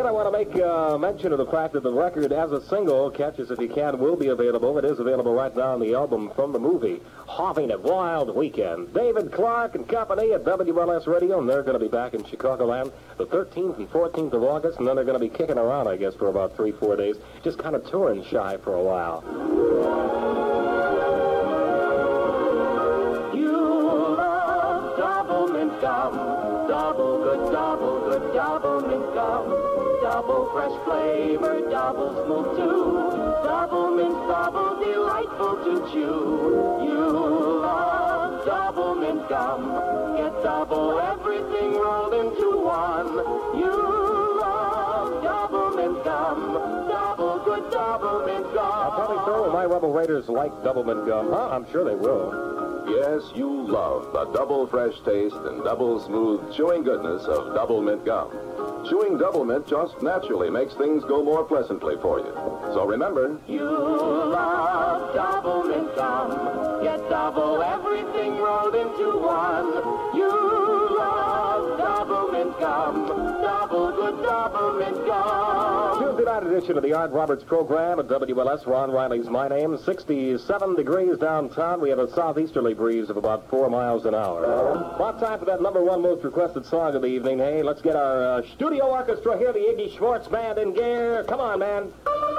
again, I want to make mention of the fact that the record as a single, Catch Us If You Can, will be available. It is available right now on the album from the movie, Hoffing It Wild Weekend. David Clark and company at WLS Radio, and they're going to be back in Chicagoland the 13th and 14th of August, and then they're going to be kicking around, I guess, for about 3-4 days, just kind of touring shy for a while. You love double mint gum, double good, double mint gum, double fresh flavor, double smooth too, double mint, double delightful to chew. You love double mint gum, get double everything rolled into one. You love double mint gum, double good, double mint gum. I'll probably throw my Rebel Raiders like double mint gum, huh? I'm sure they will. Yes, you love the double fresh taste and double smooth chewing goodness of double mint gum. Chewing double mint just naturally makes things go more pleasantly for you. So remember, you love double mint gum. Get double everything rolled into one. You love double mint gum. Double good double mint gum. Tuesday night edition of the Art Roberts program at WLS. Ron Riley's my name. 67 degrees downtown. We have a southeasterly breeze of about 4 miles an hour. About time for that number one most requested song of the evening. Hey, let's get our studio orchestra here, the Iggy Schwartz Band in gear. Come on, man.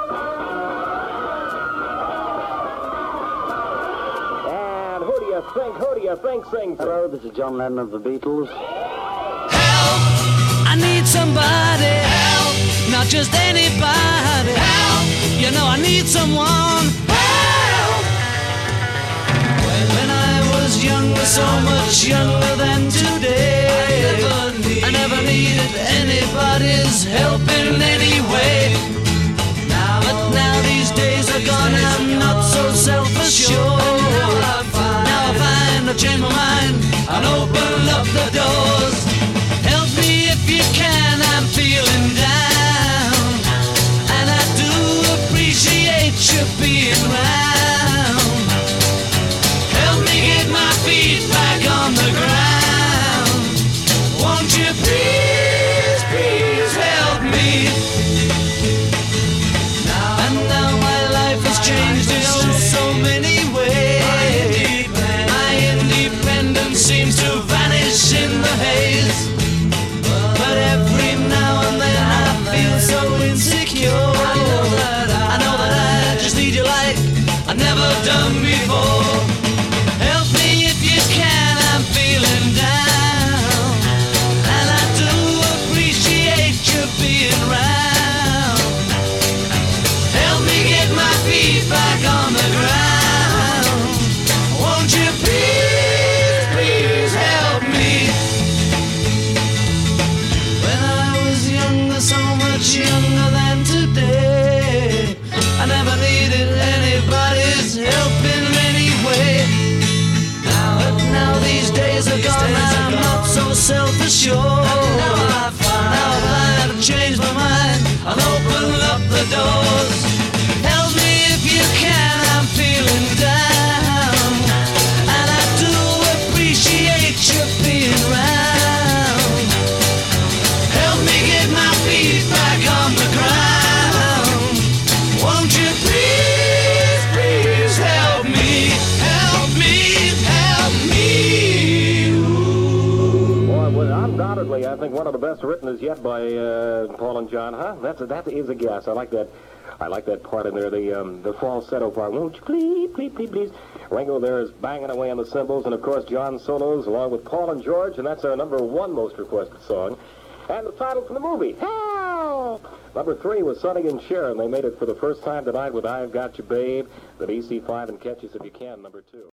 And who do you think sings it? Hello, this is John Lennon of the Beatles. Help! I need somebody. Help! Not just anybody. Help! You know I need someone. Help! When I was younger, so much younger than today, I never needed anybody's help in any way. But now these days are gone, I'm not so self-assured. Now I find I've changed my mind and open up the doors. Help me if you can, I'm feeling down, and I do appreciate you being round. Help me get my feet back on the ground. Won't you please, please help me? And now my life has changed in so many ways. My independence seems to vanish in the haze. But every now and then I feel so insecure. I know that I just need you like I've never done before. Help me if you can, I'm feeling down, and I do appreciate you being round. Help me get my feet back on the ground. Won't you please, please help me? When I was younger, so much younger than today, I never needed anybody's help in any way. But now these days are gone, I'm not so self-assured. Now I find I've changed my mind and open up the doors. Help me if you can, I'm feeling down, and I do appreciate you being round. Help me get my feet back on the ground. Won't you please, please help me? Help me, help me. Ooh. Boy, well, undoubtedly, I think one of the best written as yet by Paul and John, huh? That is a guess. I like that. I like that part in there, the falsetto part. Won't you please, please, please, please? Ringo there is banging away on the cymbals, and of course John solos along with Paul and George, and that's our number one most requested song. And the title from the movie, Help! Number 3 was Sonny and Cher. They made it for the first time tonight with I've Got You, Babe. The BC5 and Catch Us If You Can, number 2.